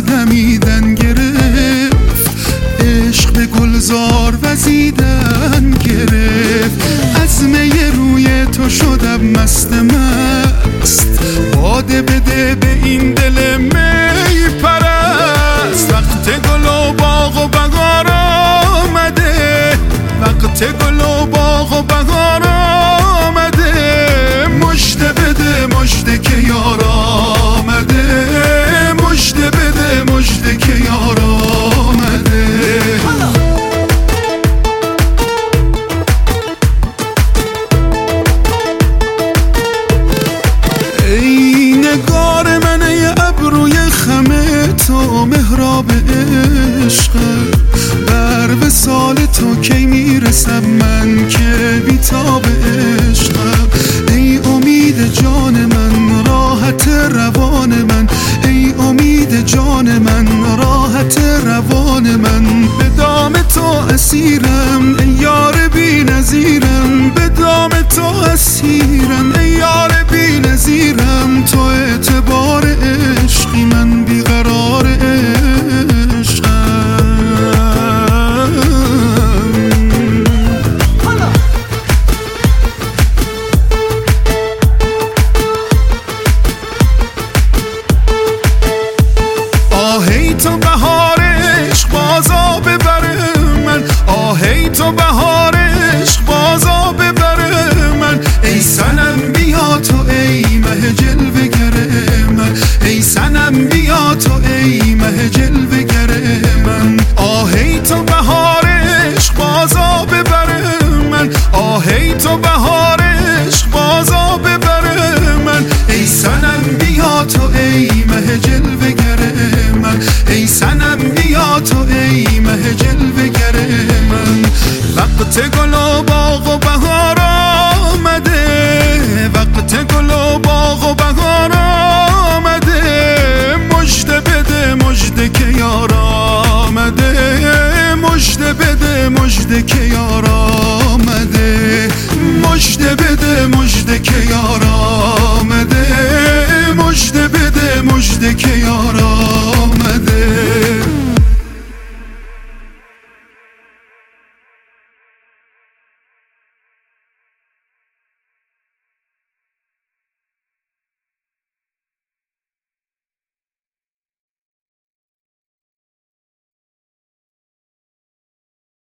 دمیدن گرفت، عشق به گلزار وزیدن گرفت. از می روی تو شدم مست مست، باده بده به این دل می پرست. وقت گل و باغ و بهار آمده، وقت گل و باغ و بهار آمده. مژده بده مژده که یار آمده، مژده بده مژده که یار آمده. ای نگار من، ای ابروی خم تو، محراب عشق بر وصال تو کی میرسم من که بیتاب عشقم. ای امید جان من، راحت روان من، ای امید جان من، راحت روان من. به دام تو اسیرم ای یار بی نظیرم، به دام تو اسیرم ای یار بی نظیرم. تو اعتبار عشقی، من بیقرار عشقم. آهی تو بهار عشق بازا ببره من، آهی تو بهار عشق بازا ببره من. ای صنم بیا تو ای مه جلوه‌گر من، ای صنم بیا تو ای مه جلوه‌گر من. آهی تو بهار عشق بازا ببره من، آهی تو بهار عشق بازا ببره من. ای صنم بیا تو ای مه جلوه‌گر من، ای صنم بیا تو ای مه جلوه‌گر من. وقت گل و باغ و بهار آمده، وقت گل و باغ و بهار آمده. مژده بده مژده که یار آمده، مژده بده مژده که یار